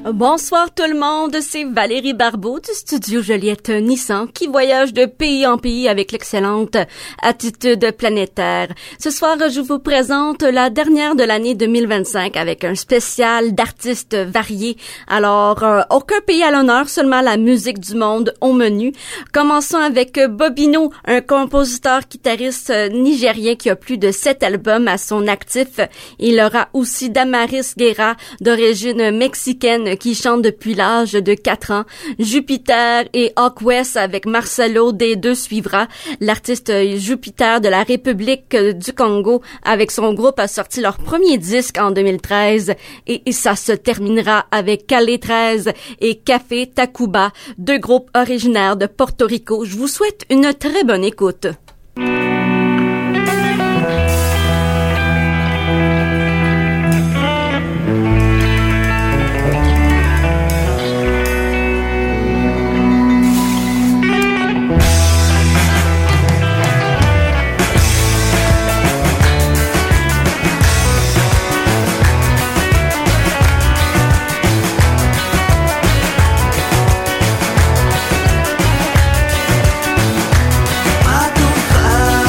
Bonsoir tout le monde, c'est Valérie Barbeau du studio Joliette Nissan qui voyage de pays en pays avec l'excellente attitude planétaire. Ce soir, je vous présente la dernière de l'année 2025 avec un spécial d'artistes variés. Alors, aucun pays à l'honneur, seulement la musique du monde au menu. Commençons avec Bobino, un compositeur-guitariste nigérien qui a plus de 7 albums à son actif. Il aura aussi Damaris Guerra, d'origine mexicaine, qui chante depuis l'âge de 4 ans. Jupiter et Hawk West avec Marcelo D2 suivra. L'artiste Jupiter de la République du Congo avec son groupe a sorti leur premier disque en 2013 et ça se terminera avec Calais 13 et Café Tacuba, deux groupes originaires de Porto Rico. Je vous souhaite une très bonne écoute. I don't find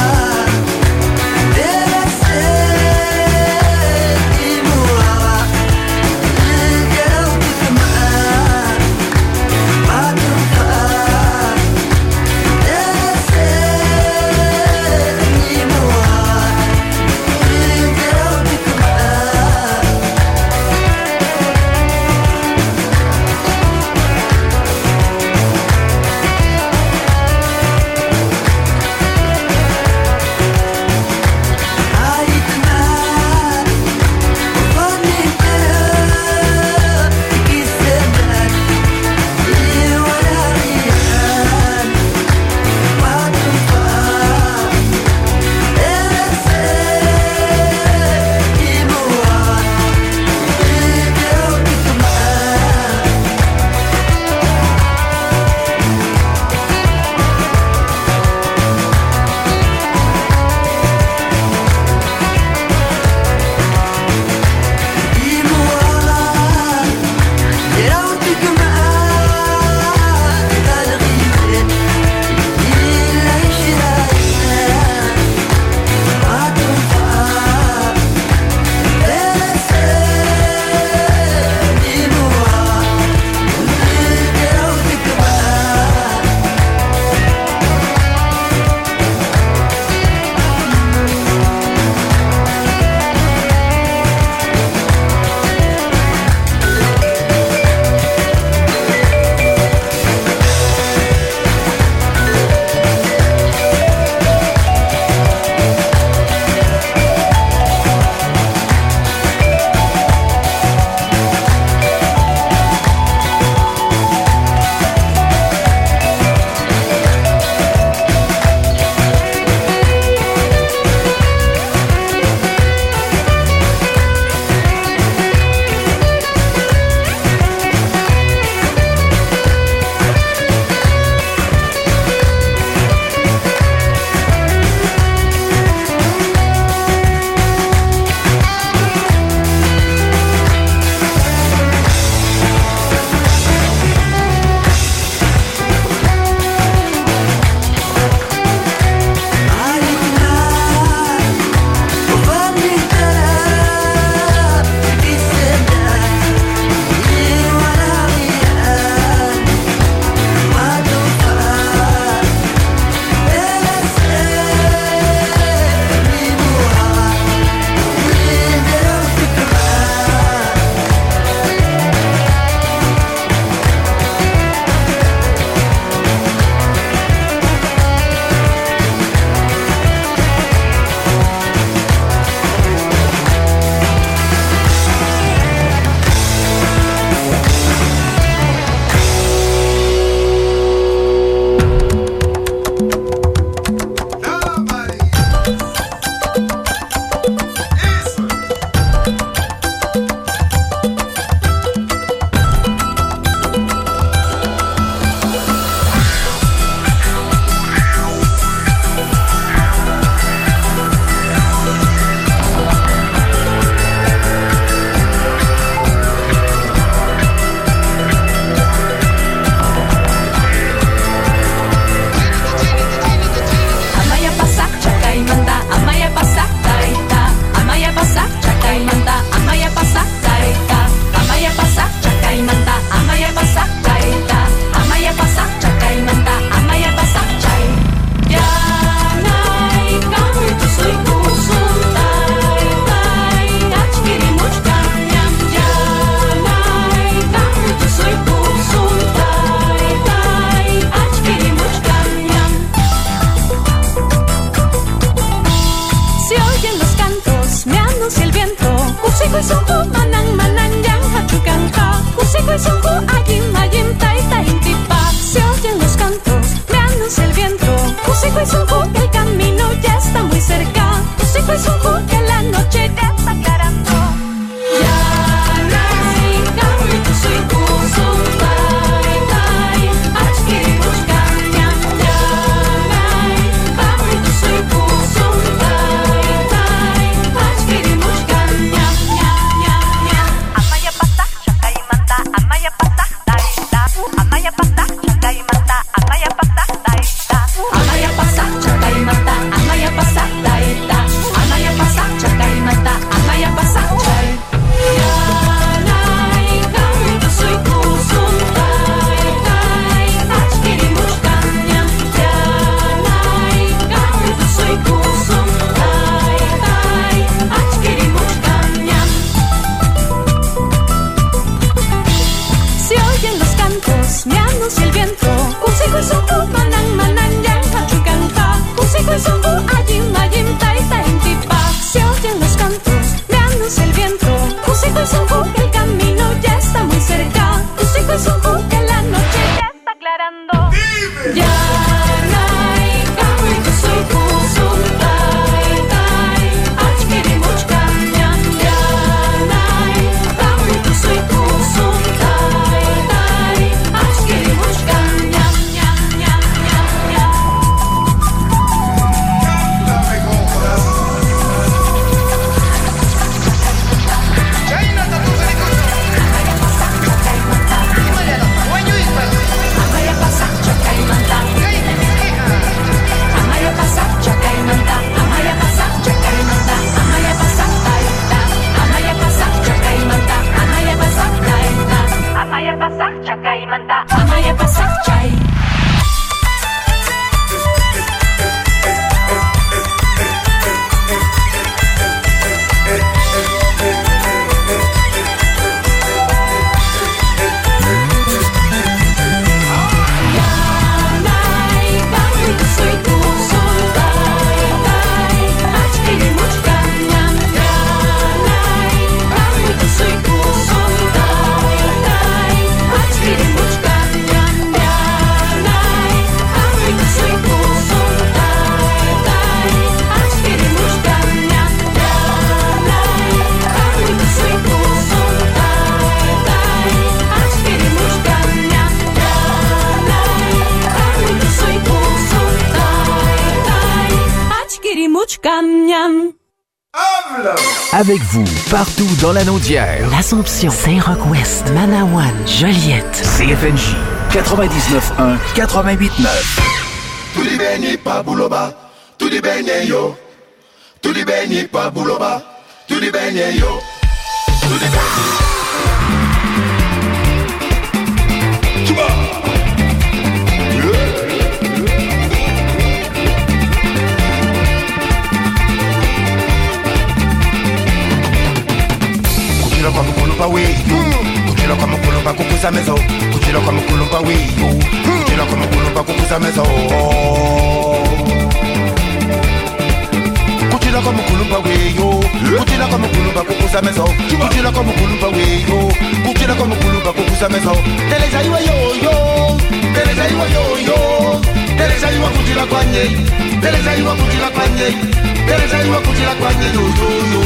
Kusiku y sunku que la noche ya está aclarando. Avec vous, partout dans la Naudière. L'Assomption, Saint-Roch-Ouest, Manawan, Joliette. CFNJ 99.1, 88.9. Tout li béni pa bouloba, tout li béni yo. Tout li béni pa bouloba, tout li béni yo. Tout li béni. Chuba. Kuchila kwa mkulumba weyo, kuchila kwa mkulumba kukuza mezo, kuchila kwa mkulumba weyo, kuchila kwa mkulumba kukuza mezo. Kuchila kwa mkulumba weyo, kuchila kwa mkulumba kukuza mezo, kuchila kwa mkulumba weyo, kuchila kwa mkulumba kukuza mezo. Teleza iwa yo, teleza iwa yo, teleza iwa kuchila kwa nye, teleza iwa kuchila kwa nye, teleza iwa kuchila kwa nye yo.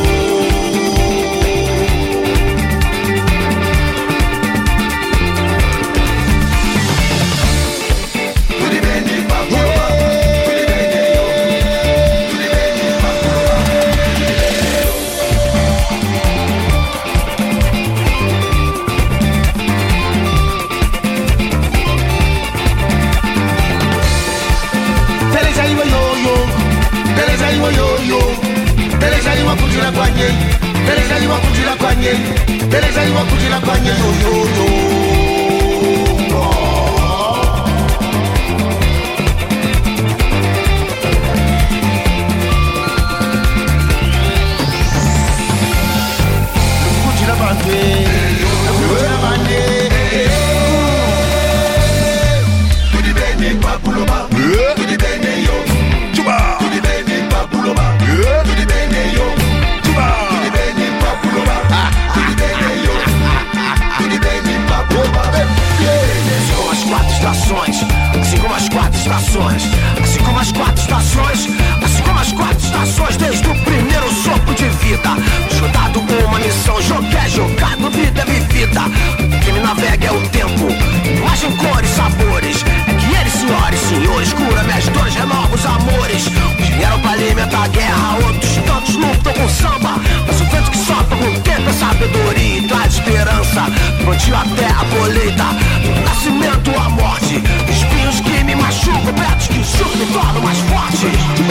Assim como as quatro estações, desde o colheita. Quem navega é o tempo, imagem, cores, sabores. É que ele, senhoras e senhores, cura minhas dores, renova os amores. Uns vieram pra alimentar a guerra, outros tantos lutam com samba. Mas o vento que sopra com o tempo é sabedoria e traz esperança. Plantio até a colheita, do nascimento à morte. Espinhos que me machucam, betos que o chuco me tornam mais forte.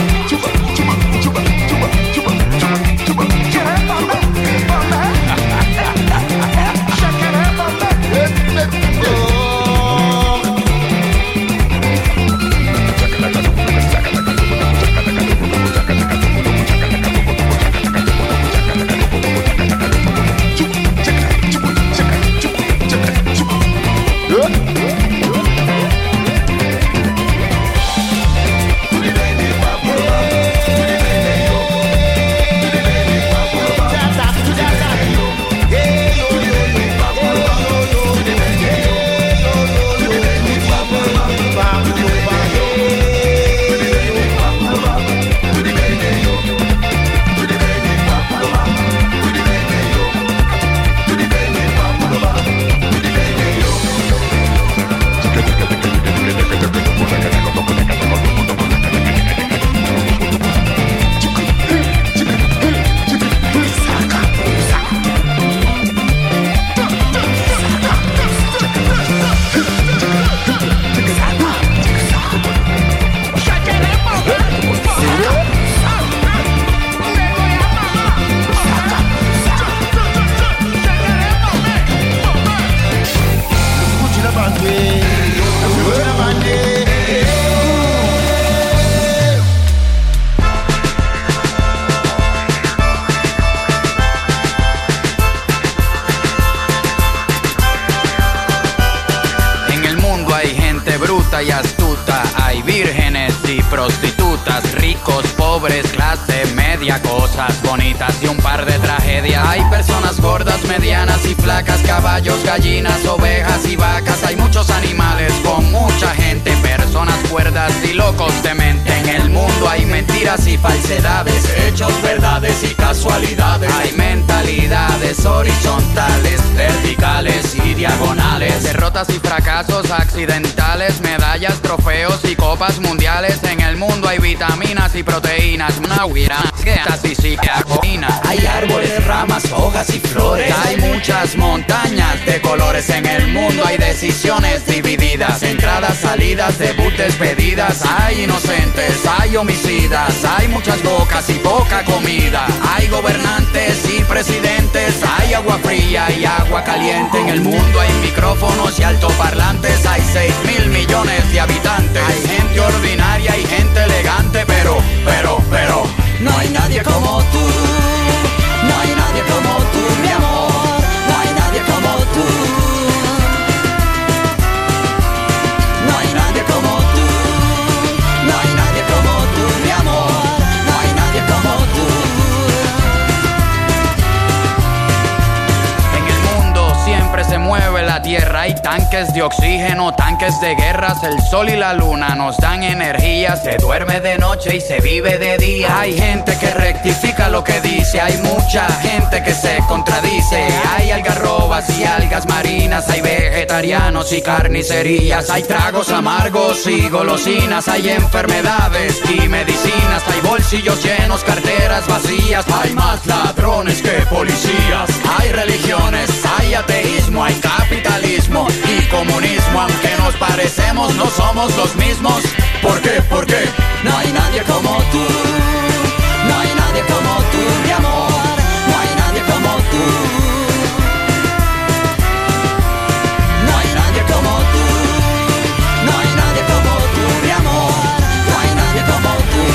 Y astuta, hay vírgenes y prostitutas, ricos, pobres, clase media, cosas bonitas y un par de tragedias. Hay personas gordas, medianas y flacas, caballos, gallinas, ovejas y vacas. Hay muchos animales con mucha gente, personas cuerdas y locos de mente. En el mundo hay mentiras y falsedades, hechos, verdades y casualidades. Hay mentalidades horizontales, verticales y diagonales, derrotas y fracasos accidentales, medallas, trofeos y copas mundiales. En el mundo hay vitaminas y proteínas, hay árboles, ramas, hojas y flores. Hay muchas montañas de colores. En el mundo hay decisiones divididas, entradas, salidas, debut, despedidas. Hay inocentes, hay homicidas, hay muchas bocas y poca comida. Hay gobernantes y presidentes, hay agua fría y agua caliente. En el mundo hay micrófonos y altoparlantes. Hay 6.000 millones de habitantes. Hay gente ordinaria y gente elegante, pero no hay nadie como tú. No hay nadie como tú, mi amor. No hay nadie como tú. No hay nadie como tú. No hay nadie como tú, mi amor. No hay nadie como tú. En el mundo siempre se mueve la tierra. Hay tanques de oxígeno, tanques de guerras. El sol y la luna nos dan energía. Se duerme de noche y se vive de día. Hay gente que rectifica lo que dice. Hay mucha gente que se contradice. Hay algarrobas y algas marinas. Hay vegetarianos y carnicerías. Hay tragos amargos y golosinas. Hay enfermedades y medicinas. Hay bolsillos llenos, carteras vacías. Hay más ladrones que policías. Hay religiones, hay ateísmo, hay capitalismo y comunismo. Aunque nos parecemos, no somos los mismos. ¿Por qué? ¿Por qué? No hay nadie como tú. No hay nadie como tú, mi amor. No hay nadie como tú. No hay nadie como tú. No hay nadie como tú, mi amor. No hay nadie como tú.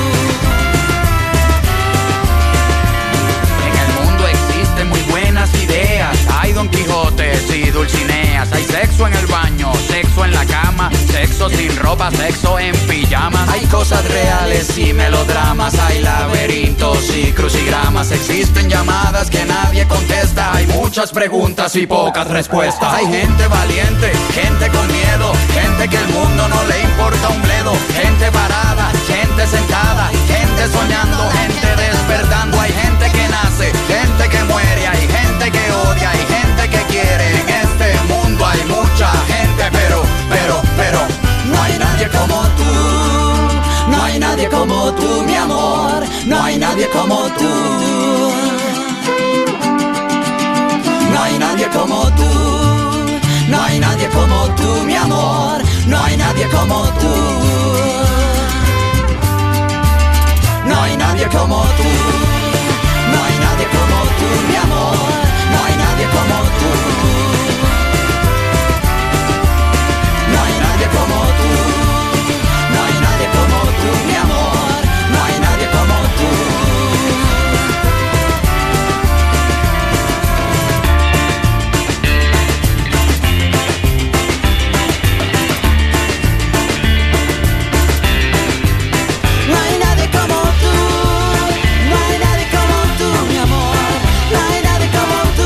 En el mundo existen muy buenas ideas. Hay Don Quijotes y Dulcineas. Hay sexo en el baño, sexo en la cama, sexo sin ropa, sexo en pijamas. Hay cosas reales y melodramas. Hay laberintos y crucigramas. Existen llamadas que nadie contesta. Hay muchas preguntas y pocas respuestas. Hay gente valiente, gente con miedo, gente que el mundo no le importa un bledo. Gente parada, gente sentada, gente soñando, gente despertando. Hay gente que nace, gente que muere. Hay gente que odia, hay gente que quiere. como tú. No hay nadie como tú. No hay nadie como tú, mi amor. No hay nadie como tú. No hay nadie como tú. No hay nadie como tú, mi amor. No hay nadie como tú. No hay nadie como tú. No hay nadie como tú, mi amor. No hay nadie como tú. No hay nadie como tú. No hay nadie como tú, mi amor. No hay nadie como tú.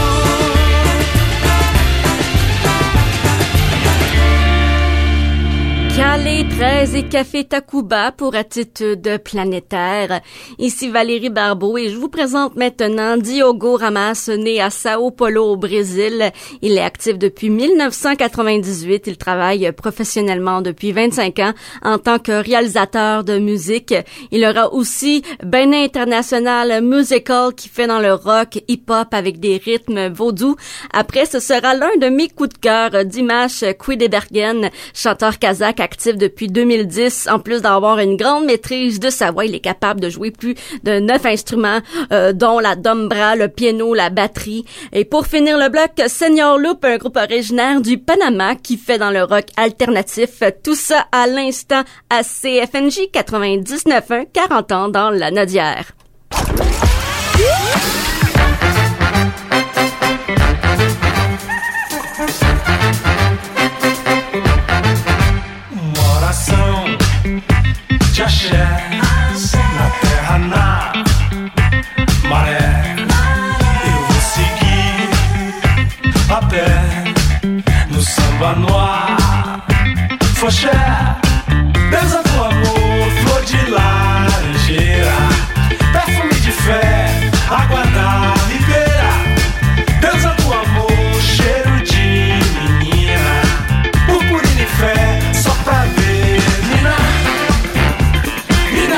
Calais 13 et Café Tacuba pour Attitude Planétaire. Ici Valérie Barbeau et je vous présente maintenant Diogo Ramos, né à Sao Paulo au Brésil. Il est actif depuis 1998. Il travaille professionnellement depuis 25 ans en tant que réalisateur de musique. Il aura aussi Benin International Musical qui fait dans le rock hip-hop avec des rythmes vaudous. Après, ce sera l'un de mes coups de cœur, Dimash Quidébergen, chanteur kazakh actif depuis 2010. En plus d'avoir une grande maîtrise de sa voix, il est capable de jouer plus de 9 instruments, dont la dombra, le piano, la batterie. Et pour finir le bloc, Senior Loop, un groupe originaire du Panama qui fait dans le rock alternatif. Tout ça à l'instant à CFNJ 99.1, 40 ans dans la Nodière. Oração de axé na terra, na maré. Eu vou seguir a pé no samba noir. Foché, benza do amor, flor de laranjeira, perfume de fé, água da ribeira. Benza do amor, cheiro de menina, purpurina e fé. Só pra ver, Nina, Nina,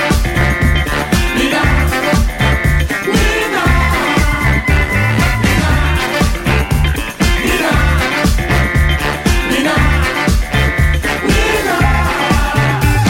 Nina, Nina, Nina, Nina, Nina, Nina.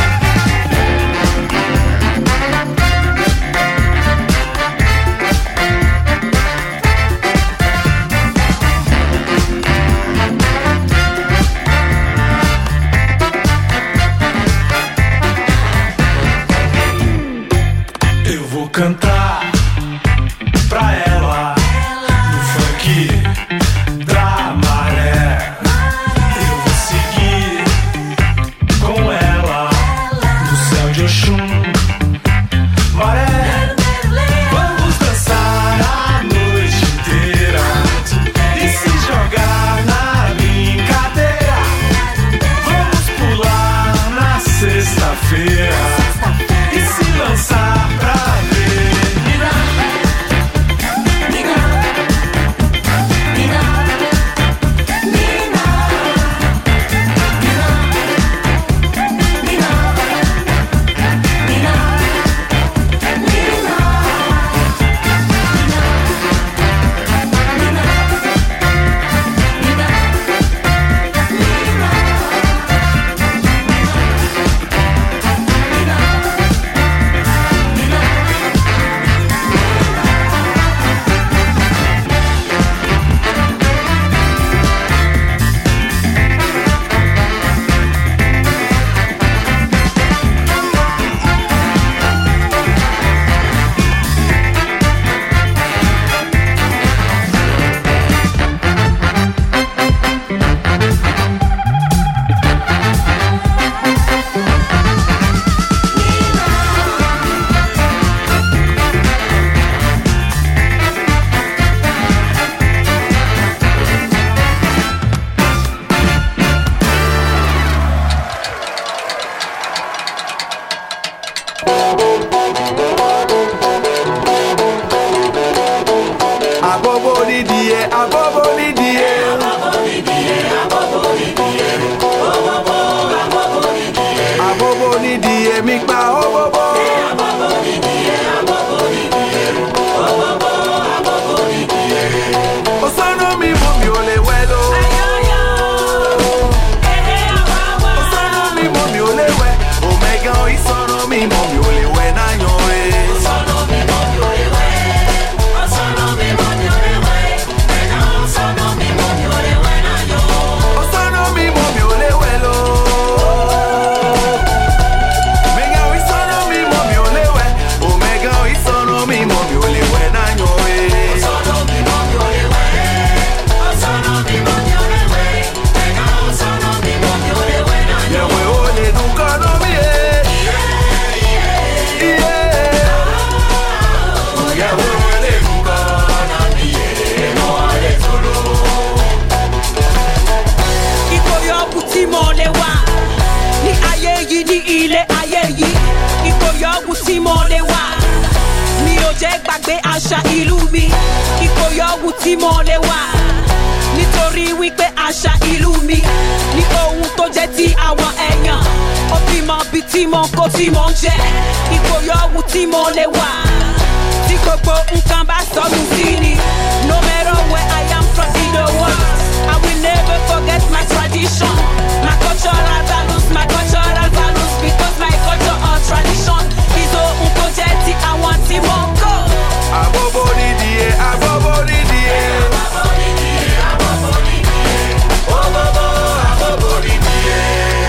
àṣà ìlú mi ìkòyọ̀wù tí mo lè wà nítorí wípé àṣà ìlú mi ní ohun tó jẹ́ ti àwọn èèyàn ó fi mọ bí tí mo kó tí mo ń jẹ ìkòyọ̀wù tí mo lè wà tí gbogbo nǹkan bá sọnù sí ni no matter where I am from in the world I will never forget my tradition my cultural values because my culture or tradition is ohun tó jẹ́ ti àwọn tí mo kó. Abobo nídìí abobo nídìí abobo nídìí abobo nídìí.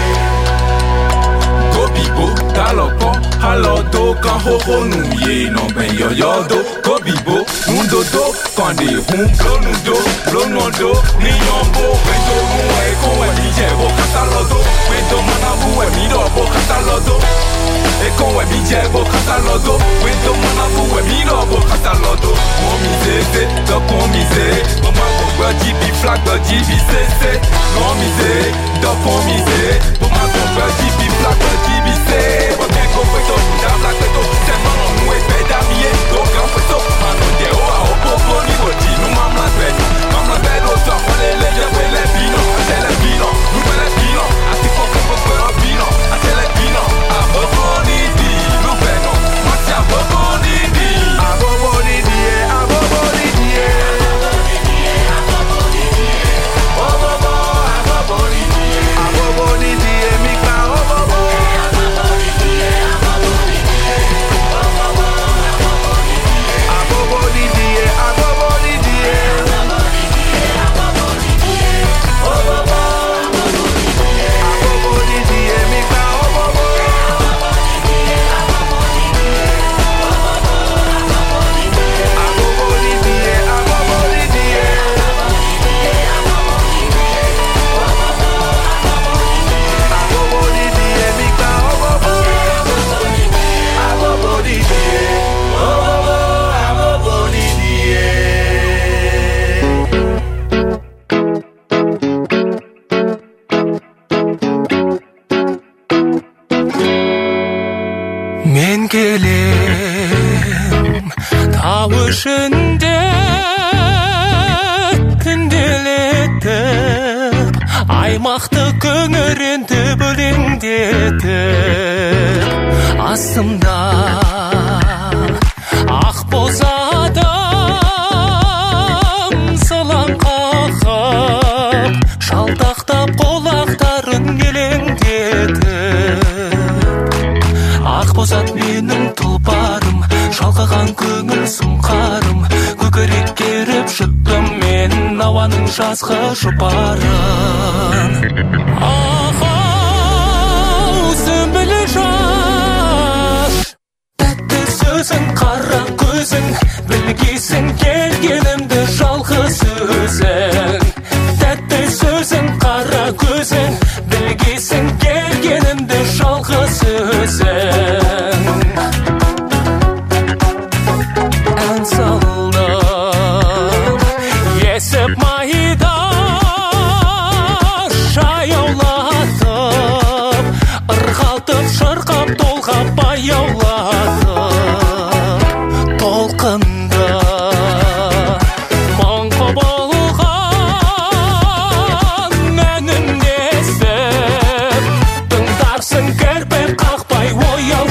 Gobibo taloko halodo kan hoho nuye no ben yoyodo gobibo mundodo kan de hun blonudo blonodo ni yombo wendo mu e ko e mi je bo katalodo wendo manabu e mi do bo katalodo e ko e mi je bo katalodo wendo manabu e mi do bo katalodo mo mi zeze do ko mi ze mo ma ko gba jibi flag do jibi zeze mo mi ze do ko mi ze mo ma ko gba jibi flag do jibi ze mo me ko feto da flag feto se mo mu e pe da mi e do kan feto mano de o a o popo ni wo ti no mama bedo so ko le le pino nu le pino ati poco pino atele pino abobo ni di nu beno ma ti abobo ni di abobo ni di abobo ni di abobo ni di abobo ni di abobo ni di mi ka abobo ni di abobo ni di abobo ni di abobo ni di Men kelem tavışında tündeletip aymaқты көңірінді бөлендетіп астымда ақ боз адам сылаң қағып шалтақтап қолақтарын елеңдетіп ақ боз ат менің тұлпарым шалқыған көңіл сұңқарым көкірек керіп жұттым мен ауаның жазғы жұпарын ау сүмбілі жас тәтті сөзің қара көзің білгейсің келгенімді жалғыз өзің тәтті сөзің қара көзің білгейсің келгенімді жалғыз өзің ән салдым есіп майда жаяулатып ырғалтып шырқап толғап баяулатып толқынды мұңқы болған әнін естіп тыңдарсың кірпік қақпай ояу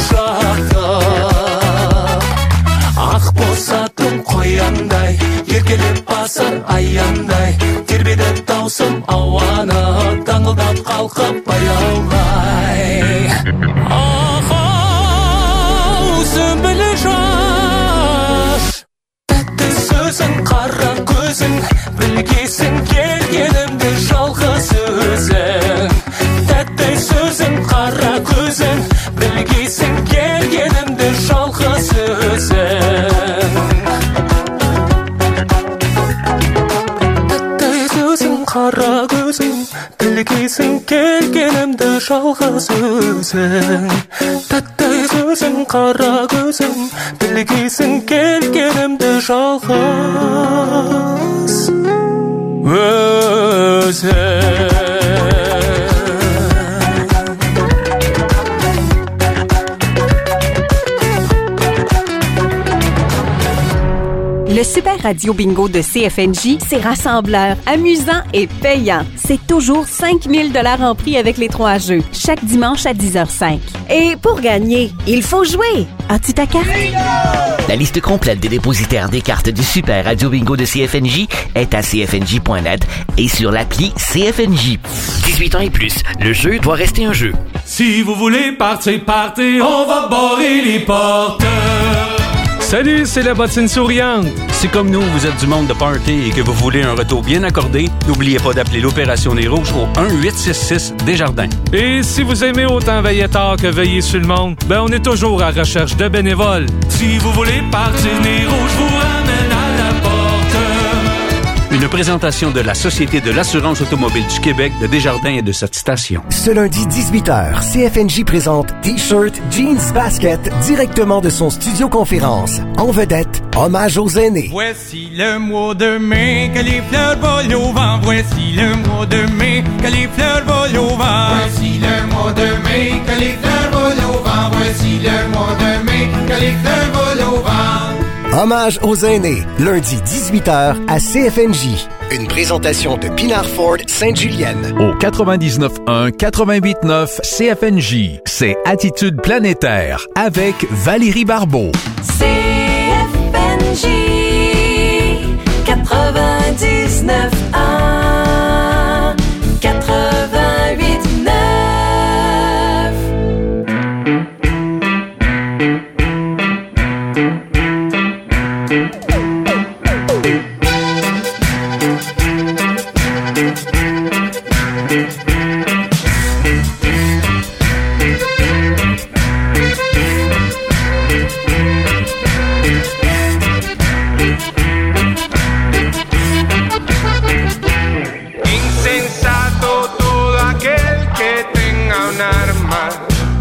жатып ақ боз атым қояндай еркелеп басар аяңдай тербеді даусым ауаны таңылдап қалқып баяулай ау сүмбілі жас тәтті сөзің қара көзің білгейсің келгенімді жалғыз өзің тәтті сөзің қара көзің білгейсің келгенімді жалғыз өзің қара көзің білгейсің келгенімді жалғыз өзің тәтті сөзің қара көзің білгейсің келгенімді жалғыз өзің Radio Bingo de CFNJ, c'est rassembleur, amusant et payant. C'est toujours 5 000 $ en prix avec les 3 jeux, chaque dimanche à 10h05. Et pour gagner, il faut jouer. As-tu ta carte? La liste complète des dépositaires des cartes du Super Radio Bingo de CFNJ est à cfnj.net et sur l'appli CFNJ. 18 ans et plus, le jeu doit rester un jeu. Si vous voulez partir, partez, on va barrer les portes. Salut, c'est la bottine souriante. Si comme nous, vous êtes du monde de party et que vous voulez un retour bien accordé, n'oubliez pas d'appeler l'Opération Nez Rouge au 1-866 Desjardins. Et si vous aimez autant veiller tard que veiller sur le monde, ben on est toujours à recherche de bénévoles. Si vous voulez partir, Nez Rouge vous ramène à la porte. Une présentation de la Société de l'assurance automobile du Québec, de Desjardins et de cette station. Ce lundi 18h, CFNJ présente T-shirt, jeans, basket directement de son studio conférence. En vedette, hommage aux aînés. Voici le mois de mai, que les fleurs volent au vent. Voici le mois de mai, que les fleurs volent au vent. Voici le mois de mai, que les fleurs volent au vent. Voici le mois de mai, que les fleurs volent au vent. Hommage aux aînés, lundi 18h à CFNJ. Une présentation de Pinard Ford Sainte-Julienne. Au 99.1, 88.9 CFNJ, c'est Attitude planétaire avec Valérie Barbeau. CFNJ 99.1 88.9. Insensato todo aquel que tenga un arma,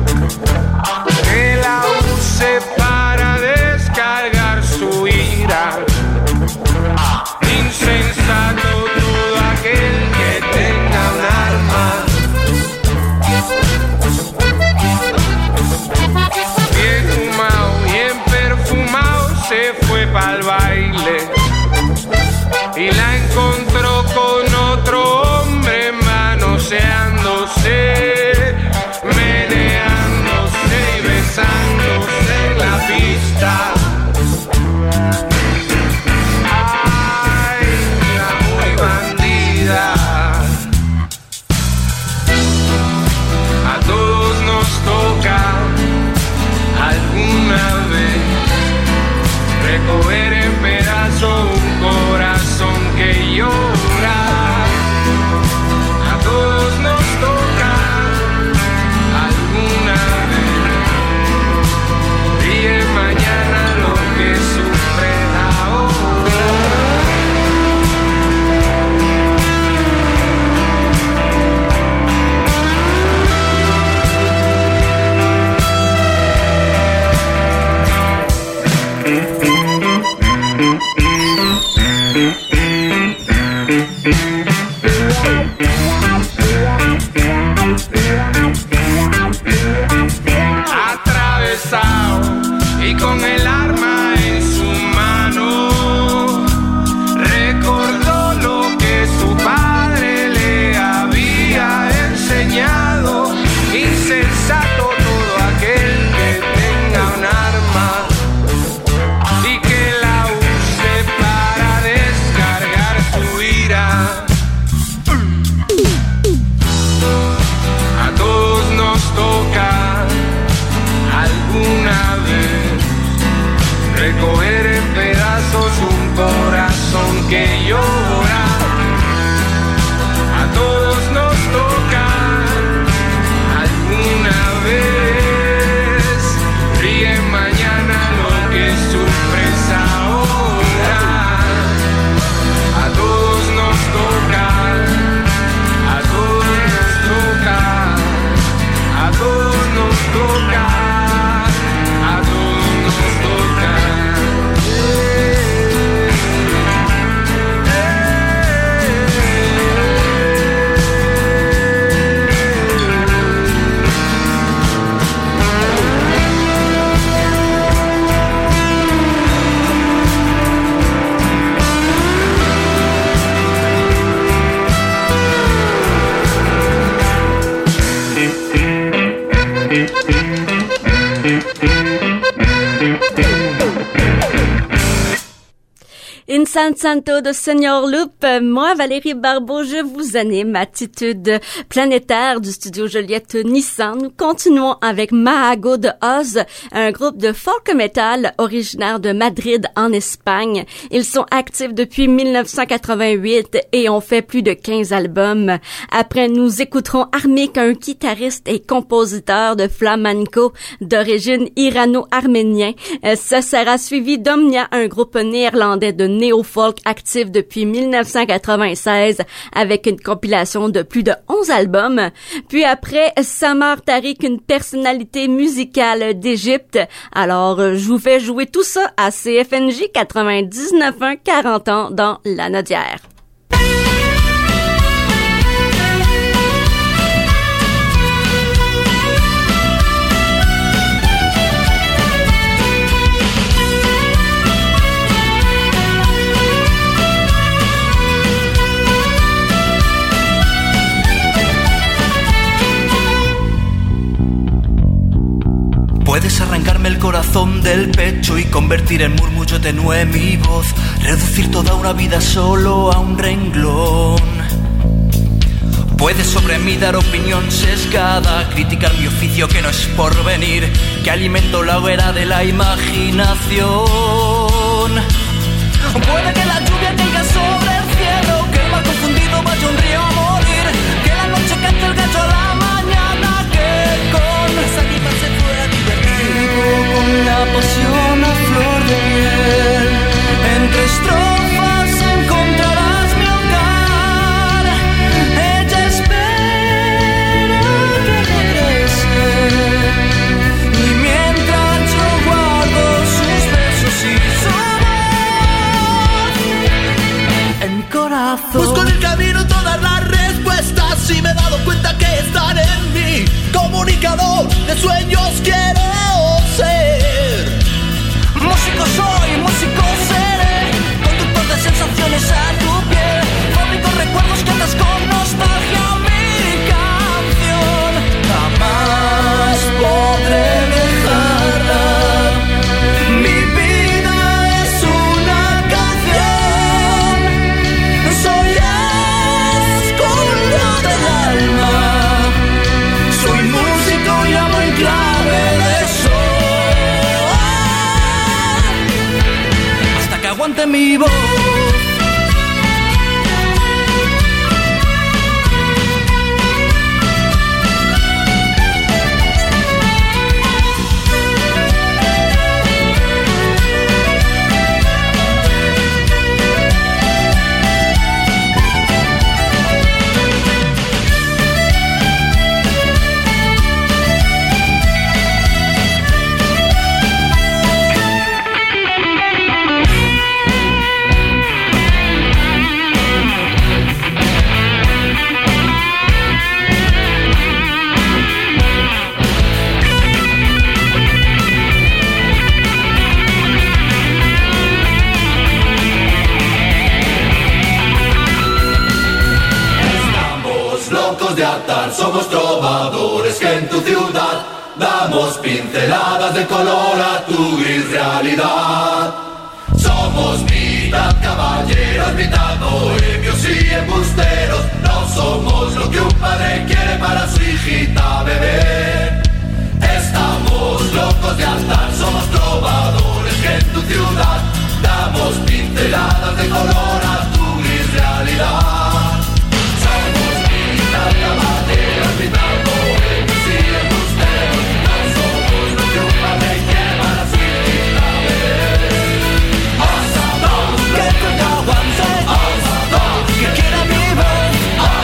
que la use para descargar su ira. Insensato todo aquel que tenga un arma, San Santo de Seigneur Loop, moi Valérie Barbeau, je vous anime Attitude planétaire du studio Joliette Nissan. Nous continuons avec Mahago de Oz, un groupe de folk metal originaire de Madrid en Espagne. Ils sont actifs depuis 1988 et ont fait plus de 15 albums. Après, nous écouterons Armik, un guitariste et compositeur de flamenco d'origine irano-arménien. Ce sera suivi d'Omnia, un groupe néerlandais de néo-folk actif depuis 1996 avec une compilation de plus de 11 albums. Puis après, Samar Tariq, une personnalité musicale d'Égypte. Alors, je vous fais jouer tout ça à CFNJ 99.1, 40 ans dans la Nodière. Puedes arrancarme el corazón del pecho y convertir en murmullo tenue mi voz, reducir toda una vida solo a un renglón. Puedes sobre mí dar opinión sesgada, criticar mi oficio que no es por venir, que alimento la hoguera de la imaginación. Puede que la lluvia caiga sobre el cielo, que el mar confundido vaya un río a morir, que la noche cante el gallo a la mañana, que con las águilas se pueda divertir. Con la pasión a flor de piel, entre estrofas encontrarás mi hogar. Ella espera que regrese, y mientras yo guardo sus besos y su voz en mi corazón. Busco en el camino todas las respuestas y me he dado cuenta que están en mí. Comunicador de sueños quiero ser. Músico soy, músico seré, conductor de sensaciones a tu piel, fabrico recuerdos que atas con nostalgia mi canción. Jamás podré dejarla. Mi vida es una canción. Soy escudo del alma. Soy músico y amo en clave de sol. Hasta que aguante mi voz. De atar, somos trovadores que en tu ciudad damos pinceladas de color a tu gris realidad. Somos mitad caballeros, mitad bohemios y embusteros. No somos lo que un padre quiere para su hijita bebé. Estamos locos de atar, somos trovadores que en tu ciudad damos pinceladas de color a tu gris realidad. Caballeros, mitad bohemios y embusteros. No somos lo que un padre quiere para su hijita bebé. Hasta dos, que te aguante. Hasta dos, que quiera mi voz.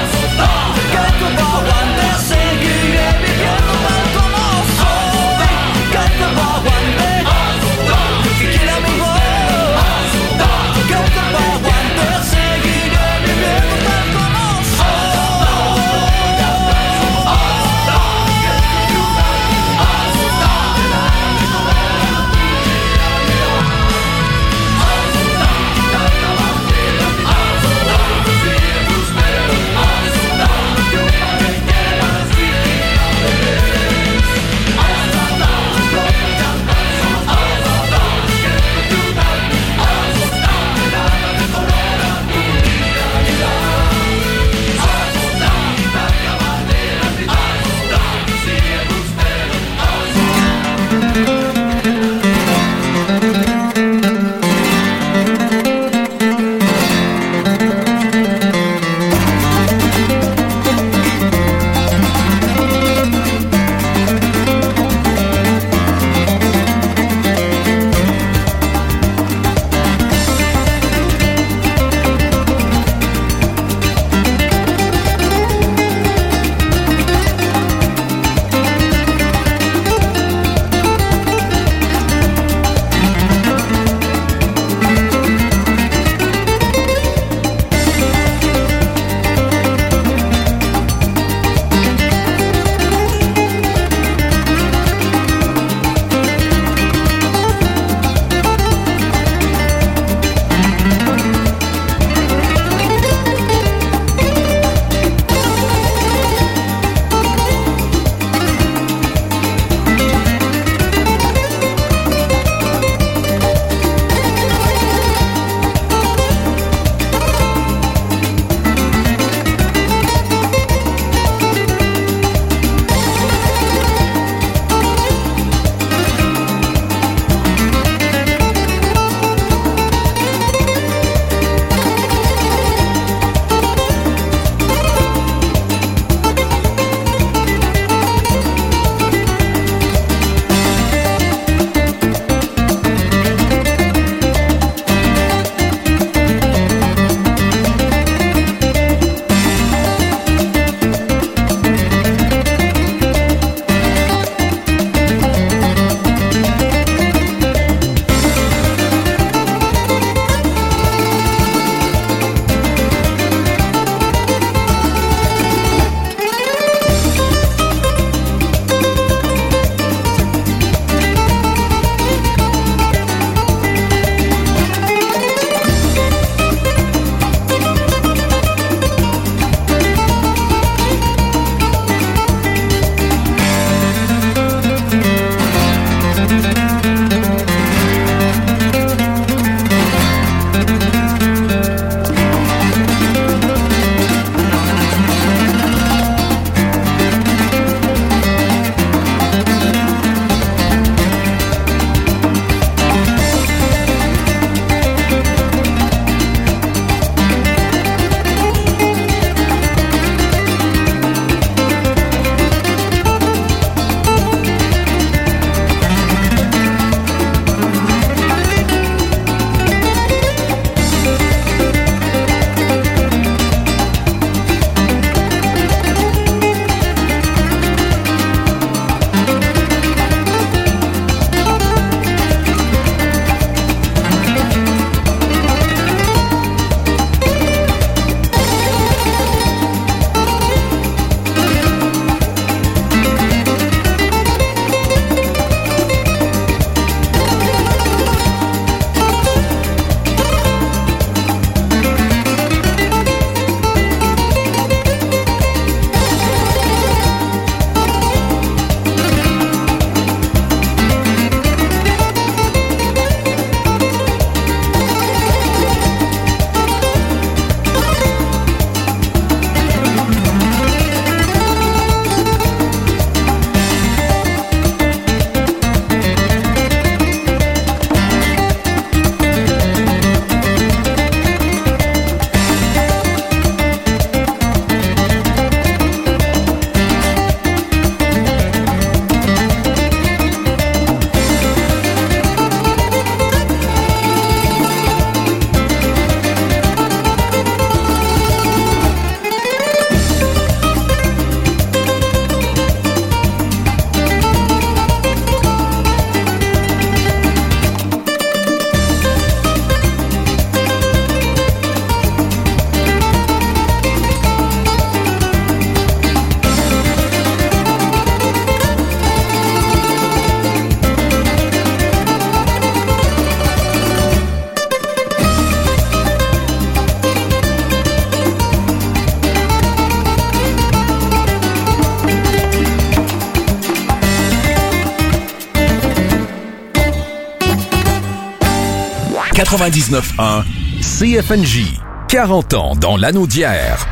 99.1 CFNJ. 40 ans dans l'anneau d'hier.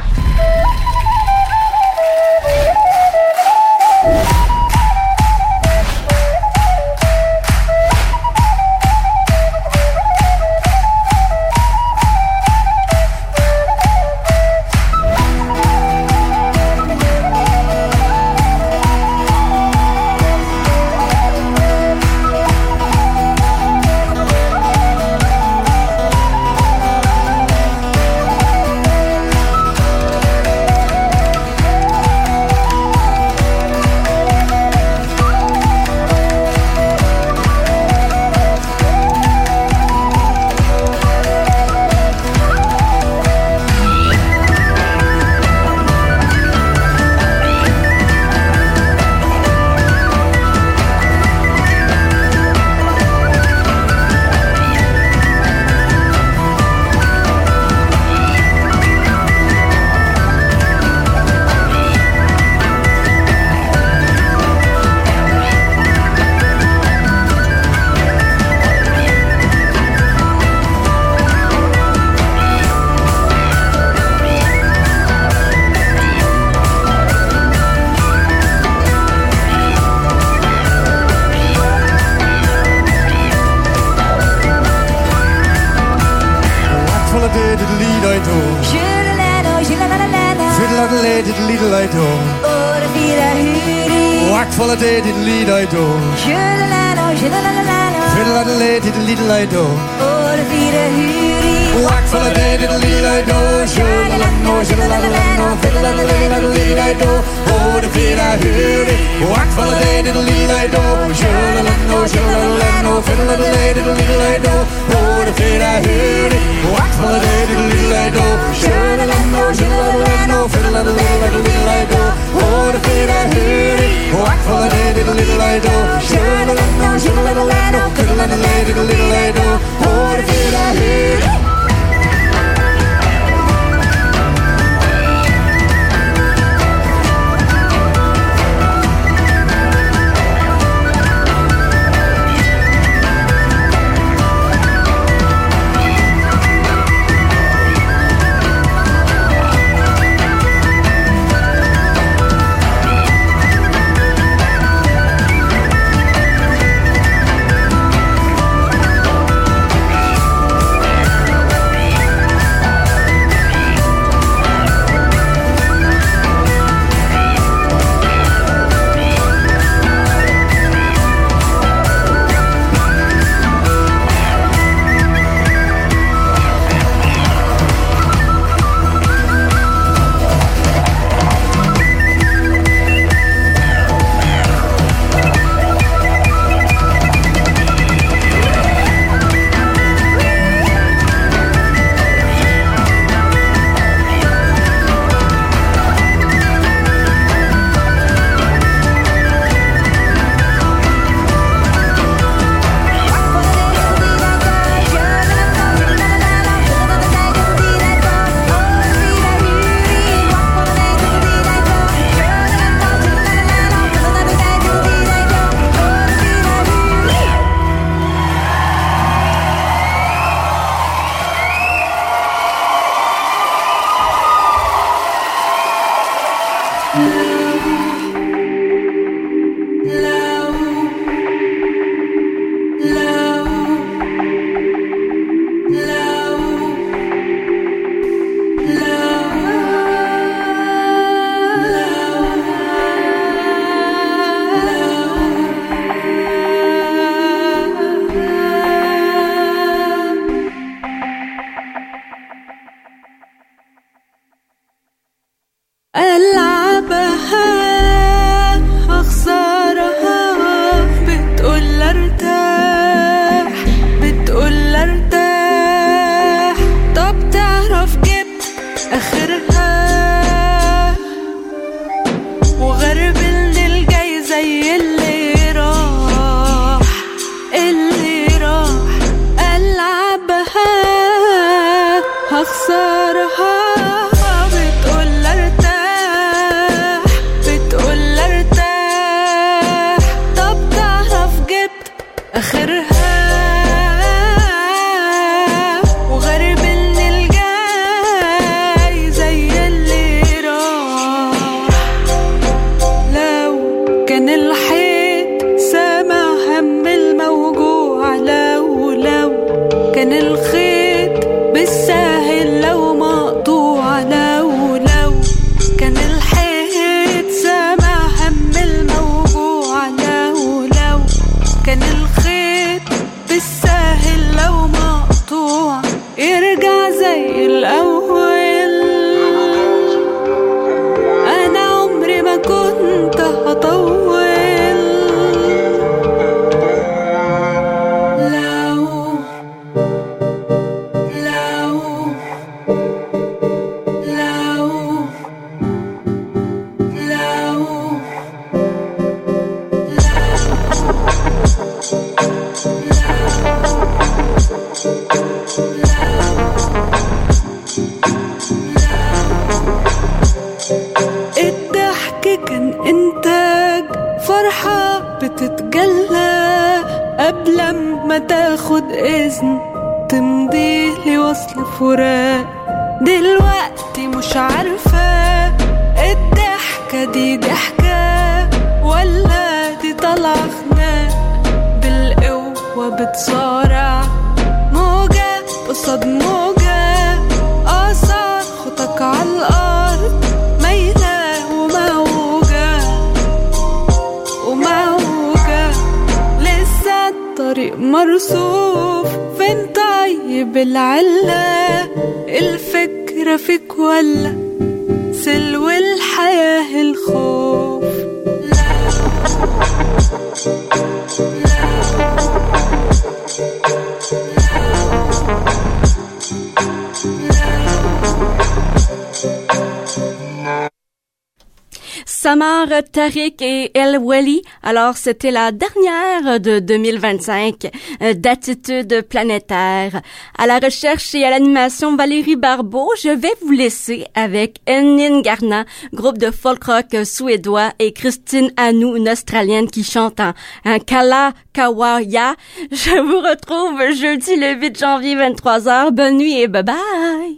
ما تاخد إذن تمضيلي وصل فراق. دلوقتي مش عارفة الضحكة دي ضحكة ولا دي طلع خناق. بالقوة بتصارع موجة قصاد موجة، آثار خطك عالأرض ميلة وموجة وموجة. لسه الطريق مرصوف فين طيب العلة؟ الفكرة فيك ولا سلو الحياة الخوف؟ Samar, Tariq et El Wali. Alors, c'était la dernière de 2025 d'Attitude planétaire. À la recherche et à l'animation, Valérie Barbeau. Je vais vous laisser avec Enin Garna, groupe de folk rock suédois, et Christine Anou, une Australienne qui chante un Kala Kawaya. Je vous retrouve jeudi le 8 janvier 23h. Bonne nuit et bye bye!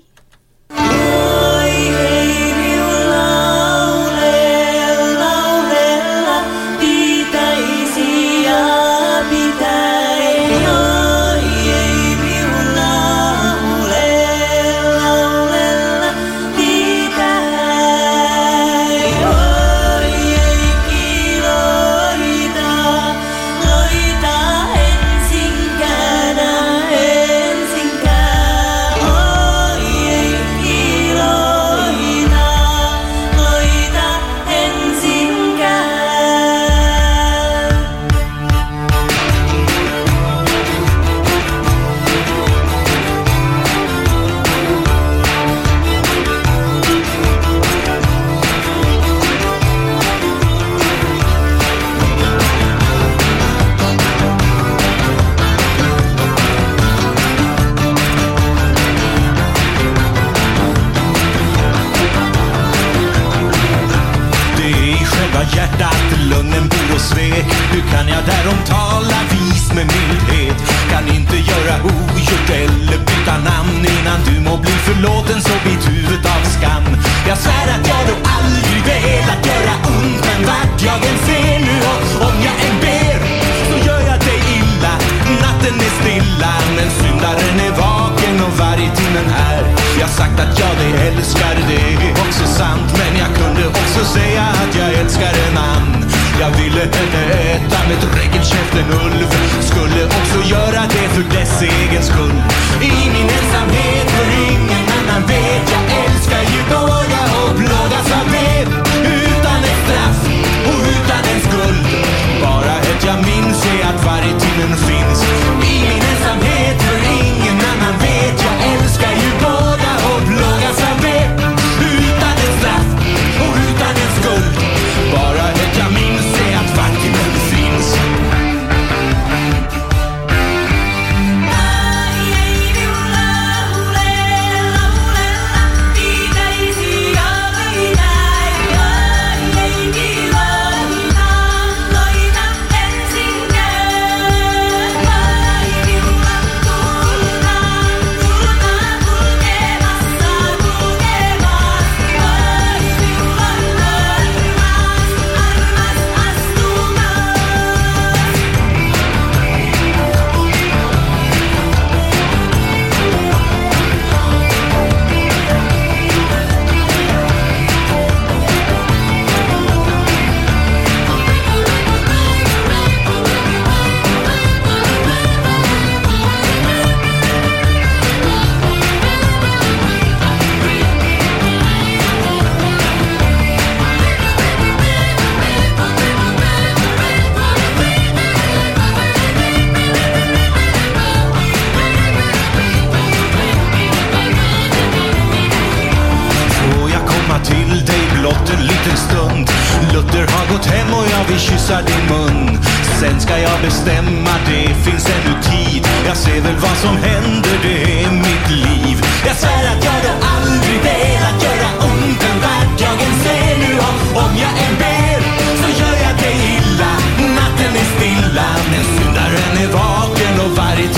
Sen ska jag bestämma, det finns ännu tid. Jag ser väl vad som händer, det är mitt liv. Jag svär att jag då aldrig velat göra ont en värld jag än ser nu. Om jag än ber så gör jag det illa. Natten är stilla, men syndaren är vaken och varje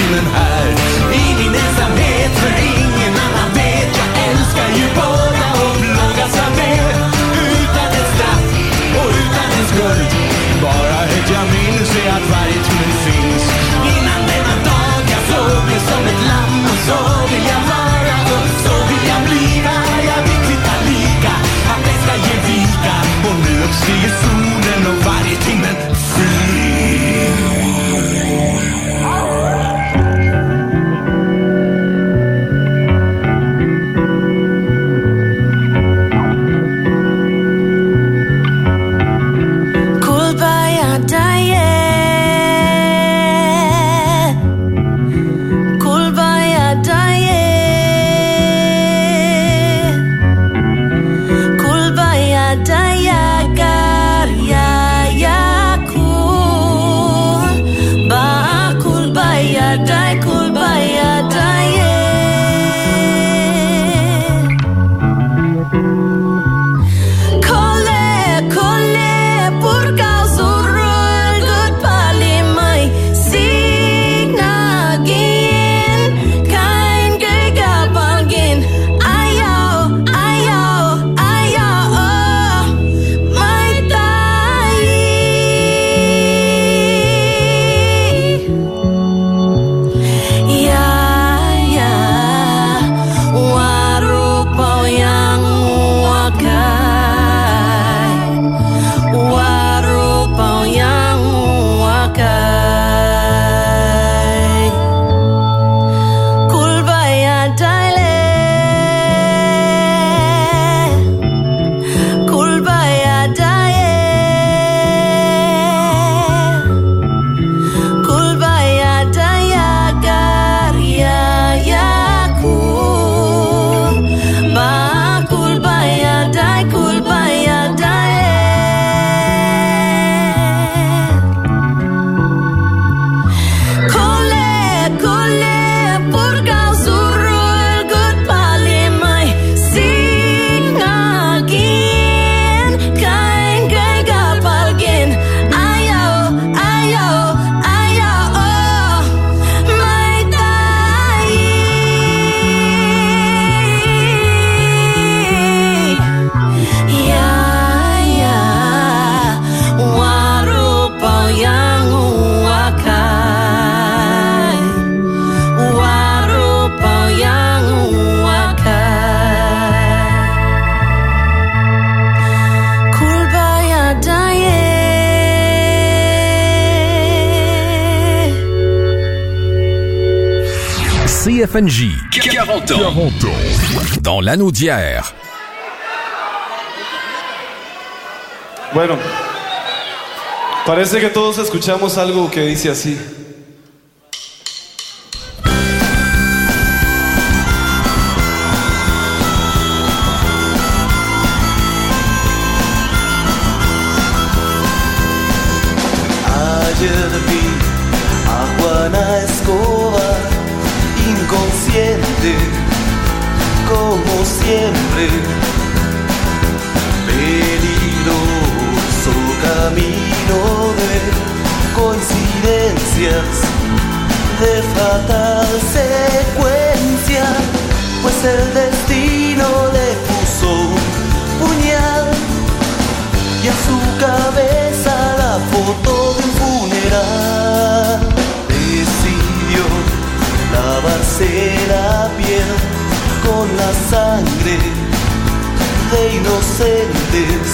timmen här. I din ensamhet, för ingen annan vet. Jag älskar ju bara och plågas av det. Utan ett straff och utan en skuld. Bara ett jag minns är att varje timme finns. Innan denna dag jag såg mig som ett lamm. Och så vill jag vara och så vill jag bliva. Jag vill titta lika, att det ska ge vika. Och nu uppstiger solen och varje timmen flyr. CFNJ, 40 ans. Dans l'anneau d'hier. Bueno, parece que todos escuchamos algo que dice así. Ayer vi a Juana Escobar, inconsciente, como siempre. Peligroso camino de coincidencias, de fatal secuencia, pues el destino le puso puñal y a su cabeza la foto de un funeral. Decidió lavarse la piel con la sangre de inocentes.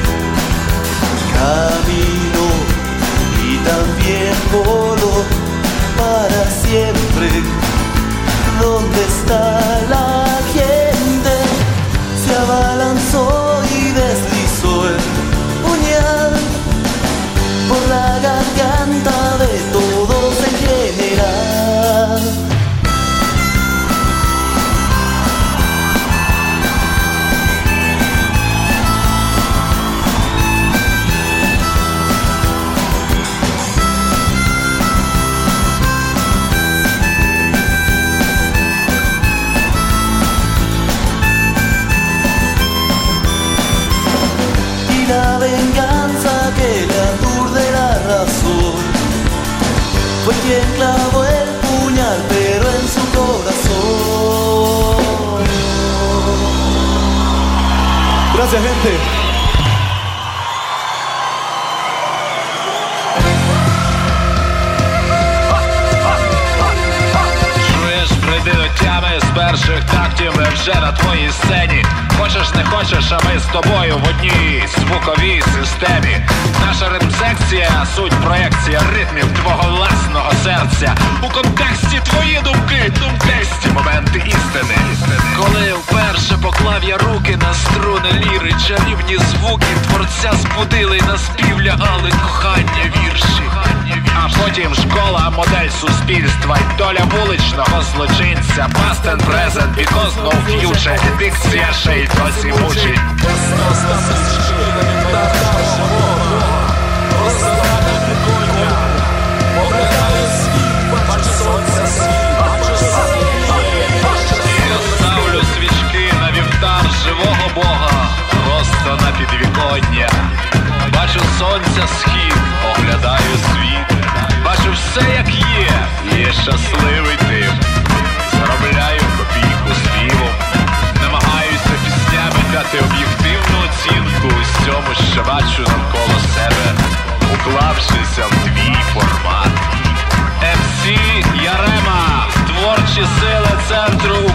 Camino y también voló para siempre. ¿Dónde está la gente? Se abalanzó y deslizó el puñal por la garganta de todos en general. La venganza que le aturde la razón fue quien clavó el puñal Gracias, gente. Прийди до тями з перших тактів, ми вже на твоїй сцені. Хочеш не хочеш, а ми з тобою в одній звуковій системі. Наша ритм-секція, суть проекція ритмів твого власного серця. У контексті твої думки, думтесті моменти істини. Коли вперше поклав я руки на струни ліри, чарівні звуки творця збудили, на спів лягали кохання вірші. А потім школа, модель суспільства й доля вуличного злочинця. Past and present, because no future. Дикція ще й досі мучить. Я ставлю свічки на вівтар живого Бога, просто на підвіконня. Бачу сонця схід, оглядаю світ. Бачу все як є щасливий тим. Заробляю копійку співом, намагаюся піснями дати об'єктивну оцінку усьому, що бачу навколо себе, уклавшися в твій формат. МС Ярема, творчі сили центру